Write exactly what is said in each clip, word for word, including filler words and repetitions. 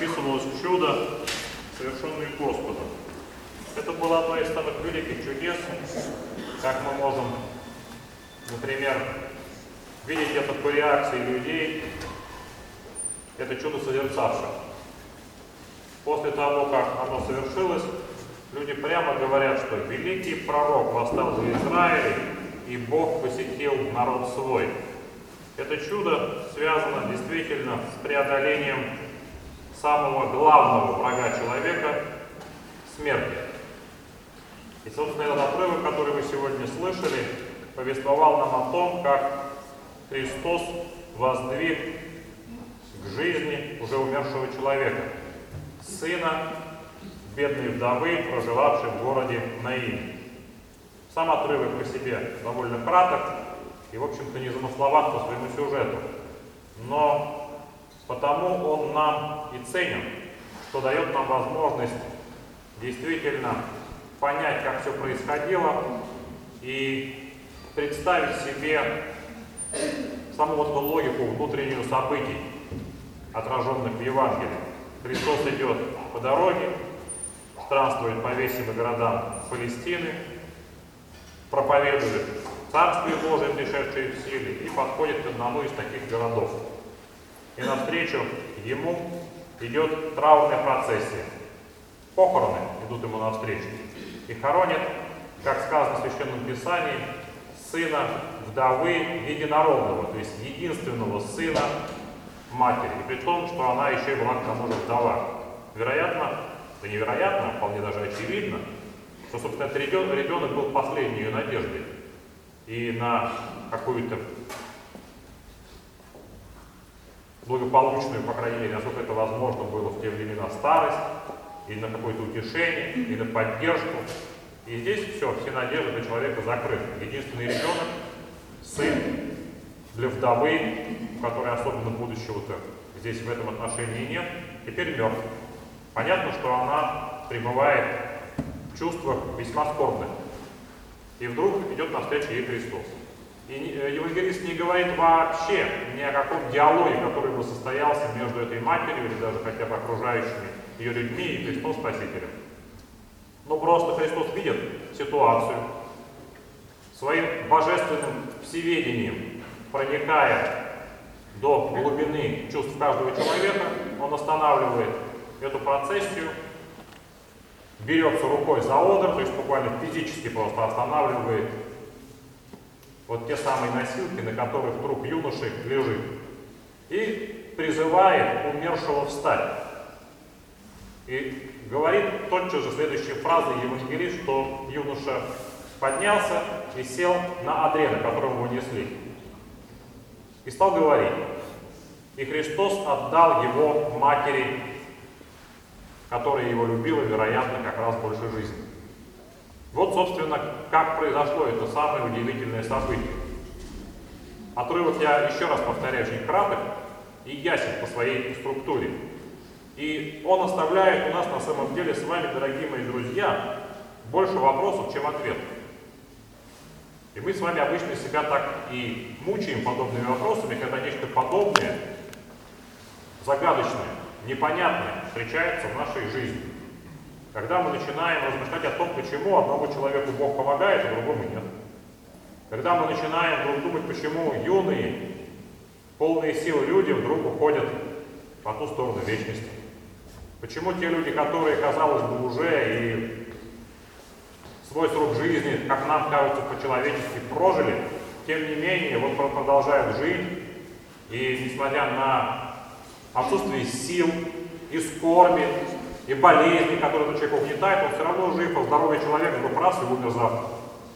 описывалось чудо, совершенное Господом. Это было одно из самых великих чудес, как мы можем, например, видеть это по реакции людей, это чудо созерцавших. После того, как оно совершилось, люди прямо говорят, что великий пророк восстал в Израиле, и Бог посетил народ свой. Это чудо связано действительно с преодолением самого главного врага человека – смерти. И, собственно, этот отрывок, который вы сегодня слышали, повествовал нам о том, как Христос воздвиг к жизни уже умершего человека, сына бедной вдовы, проживавшей в городе Наине. Сам отрывок по себе довольно краток и, в общем-то, не замысловат по своему сюжету. Но потому он нам и ценен, что дает нам возможность действительно понять, как все происходило, и представить себе саму вот эту логику внутреннюю событий, отраженных в Евангелии. Христос идет по дороге, странствует по весям и городам Палестины, проповедует Царствие Божие, пришедшее в силе, и подходит к одному из таких городов. И навстречу ему идет траурная процессия. Похороны идут ему навстречу. И хоронят, как сказано в Священном Писании, сына вдовы единородного, то есть единственного сына матери. И при том, что она еще и была к тому же вдова. Вероятно, да невероятно, вполне даже очевидно, что, собственно, этот ребенок был последней ее надеждой. И на какую-то благополучную, по крайней мере, насколько это возможно было в те времена, старость, или на какое-то утешение, или на поддержку. И здесь все, все надежды для человека закрыты. Единственный ребенок, сын для вдовы, у которой особенно будущего-то здесь в этом отношении нет, теперь мертв. Понятно, что она пребывает в чувствах весьма скорбных. И вдруг идет навстречу ей Христос. И евангелист не говорит вообще ни о каком диалоге, который бы состоялся между этой матерью или даже хотя бы окружающими ее людьми и Христом Спасителем. Но просто Христос видит ситуацию, своим божественным всеведением, проникая до глубины чувств каждого человека, он останавливает эту процессию, берется рукой за одр, то есть буквально физически просто останавливает вот те самые носилки, на которых труп юноши лежит, и призывает умершего встать. И говорит тотчас же следующей фразой евангелист, что юноша поднялся и сел на одре, на котором его несли. И стал говорить. И Христос отдал его матери, которая его любила, вероятно, как раз больше жизни. Вот, собственно, как произошло это самое удивительное событие. Отрывок, я еще раз повторяю, очень краток и ясен по своей структуре. И он оставляет у нас на самом деле с вами, дорогие мои друзья, больше вопросов, чем ответов. И мы с вами обычно себя так и мучаем подобными вопросами, когда нечто подобное, загадочное, непонятное встречается в нашей жизни. Когда мы начинаем размышлять о том, почему одному человеку Бог помогает, а другому нет. Когда мы начинаем вдруг думать, почему юные, полные сил люди вдруг уходят по ту сторону вечности. Почему те люди, которые, казалось бы, уже и свой срок жизни, как нам кажется, по-человечески прожили, тем не менее, вот продолжают жить, и несмотря на отсутствие сил и скорби, и болезни, которые этот человек угнетает, он все равно жив, а здоровый человек вдруг раз и умер завтра.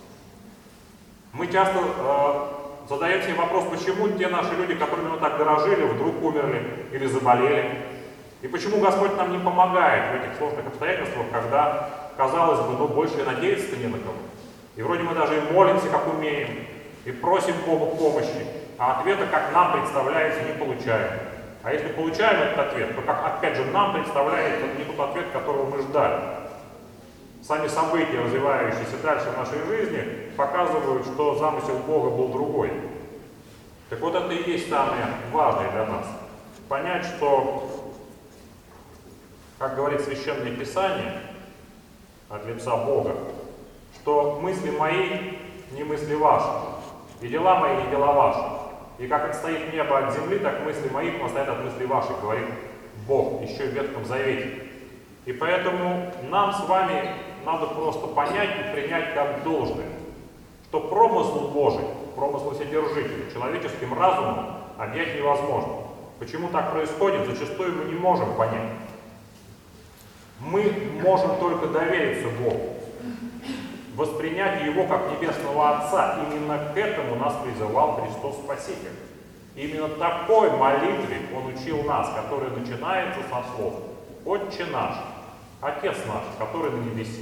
Мы часто э, задаем себе вопрос, почему те наши люди, которыми мы так дорожили, вдруг умерли или заболели. И почему Господь нам не помогает в этих сложных обстоятельствах, когда, казалось бы, ну больше надеяться-то не на кого. И вроде мы даже и молимся, как умеем, и просим Бога помощи, а ответа, как нам представляется, не получаем. А если получаем этот ответ, то как опять же нам представляется, это не тот ответ, которого мы ждали. Сами события, развивающиеся дальше в нашей жизни, показывают, что замысел Бога был другой. Так вот это и есть самое важное для нас. Понять, что как говорит Священное Писание от лица Бога, что мысли мои не мысли ваши, и дела мои не дела ваши. И как отстоит небо от земли, так мысли моих отстоят от мыслей ваших, говорит Бог еще в Ветхом Завете. И поэтому нам с вами надо просто понять и принять как должное, что промысл Божий, промысл Вседержителя человеческим разумом объять невозможно. Почему так происходит, зачастую мы не можем понять. Мы можем только довериться Богу, воспринять Его как Небесного Отца. Именно к этому нас призывал Христос Спаситель. Именно такой молитве Он учил нас, которая начинается со слов «Отче наш, Отец наш, который на небеси».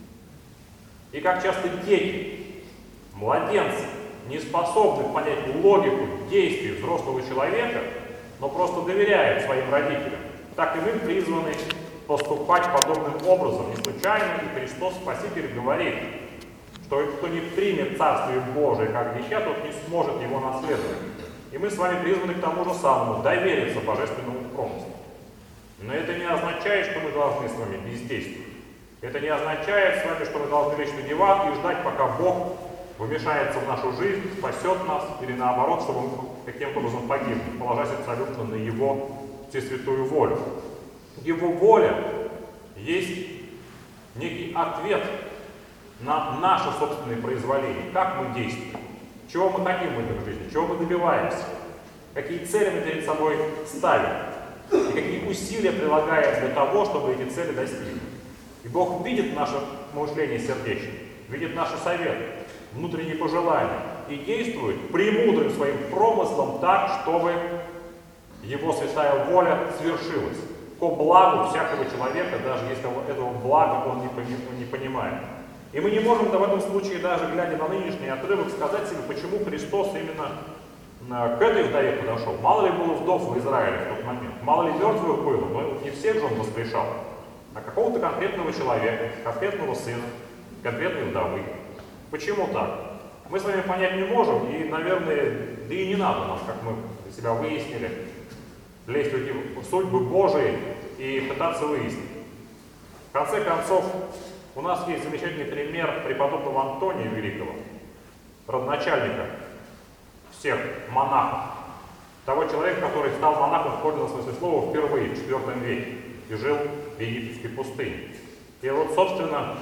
И как часто дети, младенцы, не способны понять логику действий взрослого человека, но просто доверяют своим родителям, так и мы призваны поступать подобным образом. Не случайно и Христос Спаситель говорит, что кто не примет Царствие Божие как дитя, тот не сможет его наследовать. И мы с вами призваны к тому же самому, довериться божественному промыслу. Но это не означает, что мы должны с вами бездействовать. Это не означает с вами, что мы должны лечь на диван и ждать, пока Бог вмешается в нашу жизнь, спасет нас, или наоборот, чтобы мы каким-то образом погибли, положась абсолютно на Его всесвятую волю. Его воля есть некий ответ на наше собственное произволение, как мы действуем, чего мы хотим в этой жизни, чего мы добиваемся, какие цели мы перед собой ставим, и какие усилия прилагаем для того, чтобы эти цели достигнуть. И Бог видит наше мышление сердечное, видит наши советы, внутренние пожелания, и действует премудрым своим промыслом так, чтобы Его святая воля свершилась ко благу всякого человека, даже если этого блага он не понимает. И мы не можем в этом случае, даже глядя на нынешний отрывок, сказать себе, почему Христос именно к этой вдове подошел. Мало ли было вдов в Израиле в тот момент, мало ли мертвых было, но не всех же он воскрешал, а какого-то конкретного человека, конкретного сына, конкретной вдовы. Почему так? Мы с вами понять не можем, и, наверное, да и не надо нам, как мы для себя выяснили, лезть в эти судьбы Божии и пытаться выяснить. В конце концов, у нас есть замечательный пример преподобного Антония Великого, родоначальника всех монахов, того человека, который стал монахом в подлинном смысле слова впервые в четвёртом веке и жил в египетской пустыне. И вот, собственно,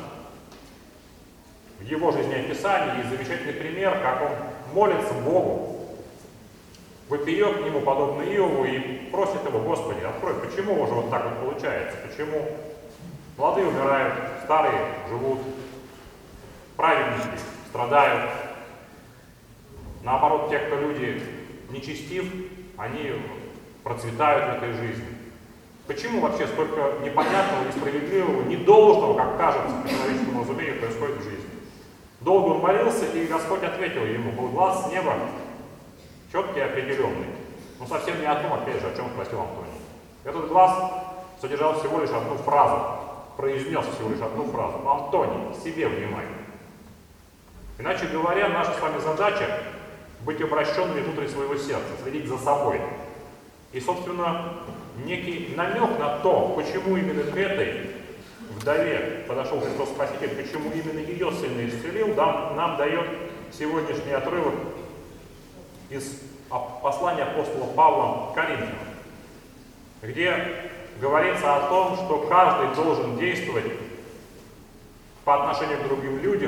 в его жизнеописании есть замечательный пример, как он молится Богу, вопиет к Нему, подобно Иову, и просит Его: Господи, открой, почему уже вот так вот получается, почему молодые умирают, старые живут, праведники страдают. Наоборот, те, кто люди нечестив, они процветают в этой жизни. Почему вообще столько непонятного, несправедливого, недолжного, как кажется, по человеческому разумению, происходит в жизни? Долго он молился, и Господь ответил ему. Был глаз с неба, четкий и определенный. Но совсем не о том, опять же, о чем спросил Антоний. Этот глаз содержал всего лишь одну фразу, произнес всего лишь одну фразу: Антоний, себе внимание. Иначе говоря, наша с вами задача быть обращенными внутрь своего сердца, следить за собой. И, собственно, некий намек на то, почему именно к этой вдове подошел Христос Спаситель, почему именно ее сына исцелил, нам, нам дает сегодняшний отрывок из послания апостола Павла к Коринфянам, где говорится о том, что каждый должен действовать по отношению к другим людям,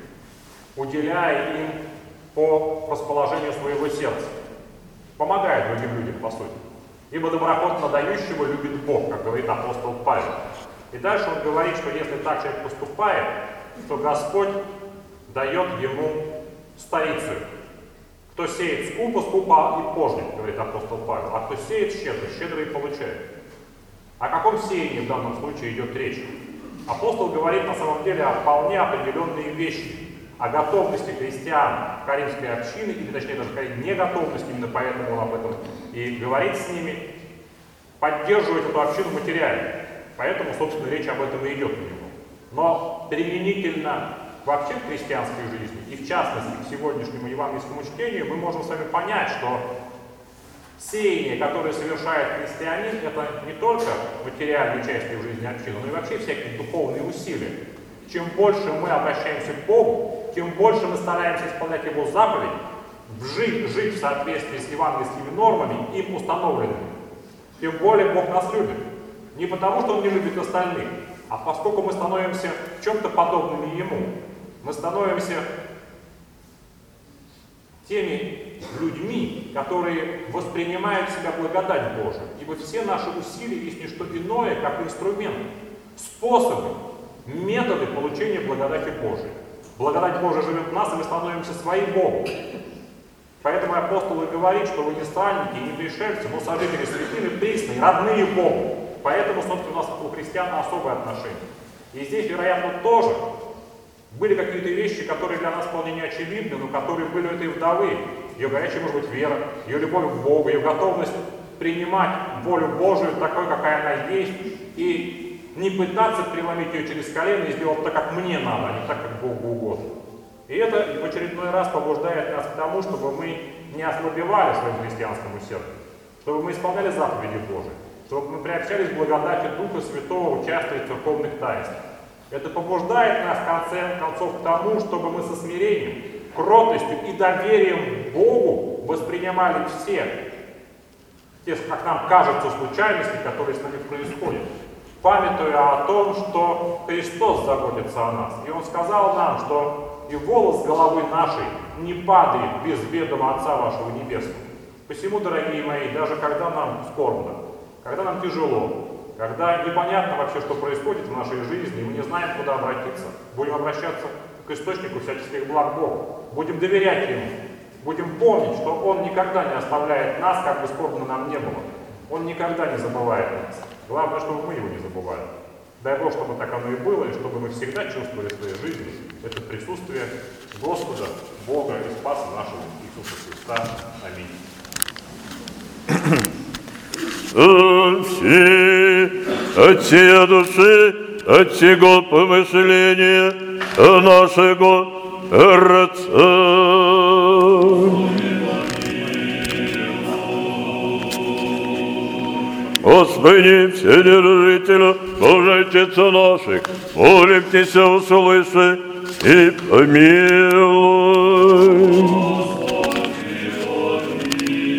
уделяя им по расположению своего сердца, помогая другим людям, по сути. Ибо доброхотно дающего любит Бог, как говорит апостол Павел. И дальше он говорит, что если так человек поступает, то Господь дает ему старицу. Кто сеет скупо, скупо и пожнет, говорит апостол Павел, а кто сеет щедро, щедро и получает. О каком сеянии в данном случае идет речь? Апостол говорит на самом деле о вполне определенные вещи, о готовности христиан Коринфской общины, или точнее даже неготовности, именно поэтому он об этом и говорит с ними, поддерживать эту общину материально. Поэтому, собственно, речь об этом и идет у него. Но применительно вообще к христианской жизни, и в частности к сегодняшнему евангельскому чтению, мы можем с вами понять, что Сеяние, которое совершает христианин, это не только материальное участие в жизни общины, но и вообще всякие духовные усилия. Чем больше мы обращаемся к Богу, тем больше мы стараемся исполнять Его заповедь, жить, жить в соответствии с евангельскими нормами, им установленными, тем более Бог нас любит. Не потому, что Он не любит остальных, а поскольку мы становимся в чем-то подобными Ему. Мы становимся теми людьми, которые воспринимают в себя благодать Божию. Ибо все наши усилия есть не что иное, как инструмент, способы, методы получения благодати Божией. Благодать Божия живет в нас, и мы становимся своим Богом. Поэтому апостол и говорит, что вы не странники, не пришельцы, но сожители святыми, присные, родные Богу. Поэтому, собственно, у нас у христиан особые отношения. И здесь, вероятно, тоже были какие-то вещи, которые для нас вполне не очевидны, но которые были у этой вдовы. Ее горячая, может быть, вера, ее любовь к Богу, ее готовность принимать волю Божию такой, какая она есть, и не пытаться преломить ее через колено и сделать так, как мне надо, а не так, как Богу угодно. И это в очередной раз побуждает нас к тому, чтобы мы не ослабевали своему христианскому сердцу, чтобы мы исполняли заповеди Божии, чтобы мы приобщались к благодати Духа Святого, участвуя в церковных таинствах. Это побуждает нас в конце концов к тому, чтобы мы со смирением, кротостью и доверием Богу воспринимали все, те, как нам кажется, случайности, которые с нами происходят, памятуя о том, что Христос заботится о нас. И Он сказал нам, что и волос головы нашей не падает без ведома Отца вашего Небесного. Посему, дорогие мои, даже когда нам скорбно, когда нам тяжело, когда непонятно вообще, что происходит в нашей жизни, и мы не знаем, куда обратиться, будем обращаться к источнику всяческих благ Богу, будем доверять Ему, будем помнить, что Он никогда не оставляет нас, как бы скорбно нам не было. Он никогда не забывает нас. Главное, чтобы мы Его не забывали. Дай Бог, чтобы так оно и было, и чтобы мы всегда чувствовали в своей жизни это присутствие Господа, Бога и Спаса нашего Иисуса Христа. Аминь. Все от всей души, от всего помышления нашего Отца. Господи, Вседержителю, Божий Отец наших, молим Тебя, услыши и помилуй.